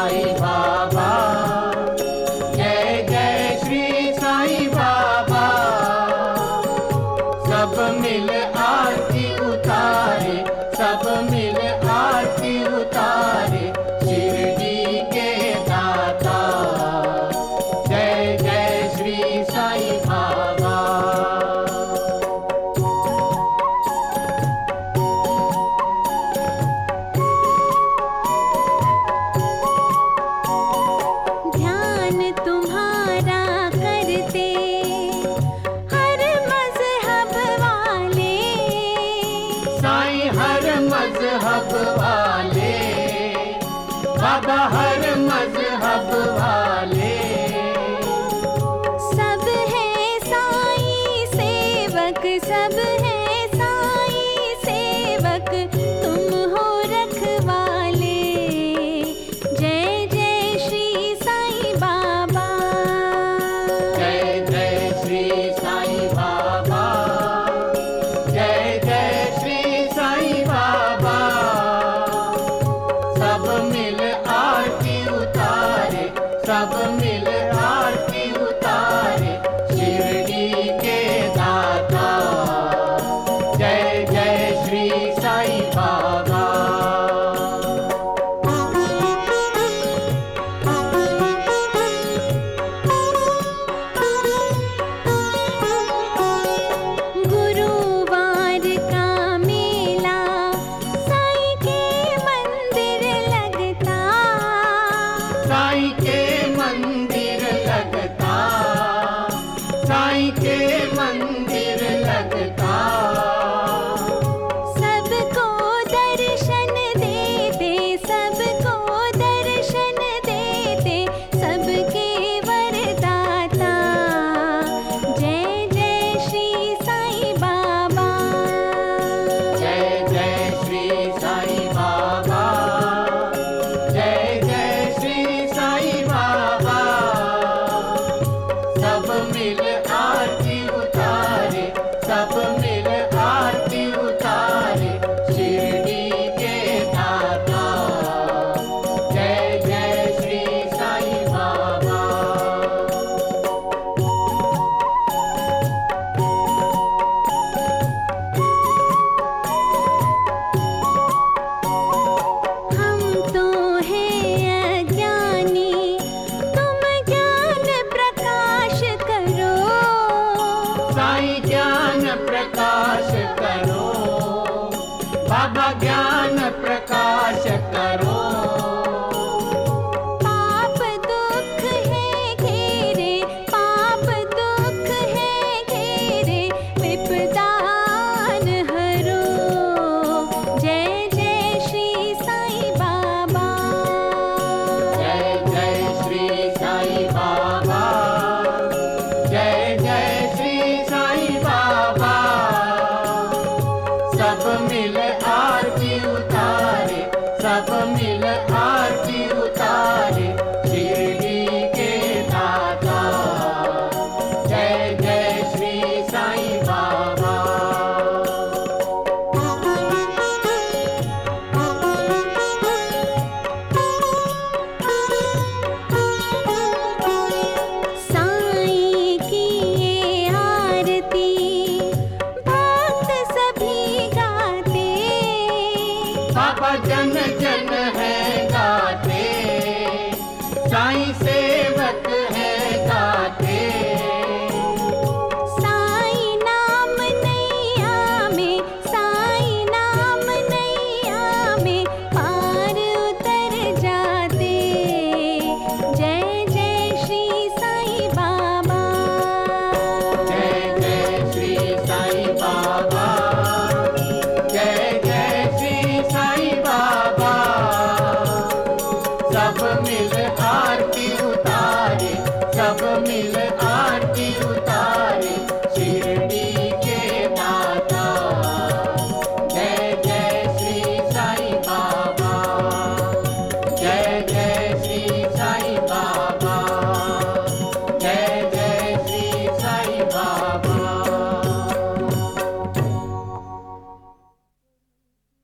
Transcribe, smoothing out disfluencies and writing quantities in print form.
साईं बाबा, जय जय श्री साईं बाबा। सब मिल आरती उतारे, सब मिल आरती उतारे, शिरडी के दाता। जय जय श्री साईं बाबा। मज़हब वाले बाबा, हर मज़हब वाले सब है साईं सेवक, सब है साईं सेवक, तुम हो रखवाले। जय जय श्री साईं बाबा, जय जय श्री साईं बाबा, जय जय श्री साईं बाबा। सब मिल आरती उतारे, सब मिल आरती उतारे, शिरडी के दाता। जय जय श्री साईं बाबा। गुरुवार का मेला साईं के मंदिर लगता, साईं के मंदिर लगता, साईं के मंदिर लगता। सबको दर्शन देते, सबको दर्शन देते, सबके वरदाता। जय जय श्री साईं बाबा, जय जय श्री साईं बाबा, जय जय श्री साईं बाबा। सब मिल आरती उतारे, सब मिल आरती उतारे, शिरडी के दाता। जय जय श्री साईं बाबा। हम तो हैं अज्ञानी, तुम ज्ञान प्रकाश करो। साईं ज्ञान प्रकाश करो, बाबा ज्ञान प्रकाश करो। पाप दुख है घेरे, पाप दुख है घेरे, विपदान हरो। जय जय श्री साईं बाबा, जय जय श्री साईं बाबा, जय जय श्री साईं बाबा। सब मिल आरती उतारे, सब मिल आरती उतारे, शिरडी के दाता। जय जय श्री साईं बाबा। साईं की ये आरती भक्त सभी गाते, बाबा जन जन है गाते, साईं से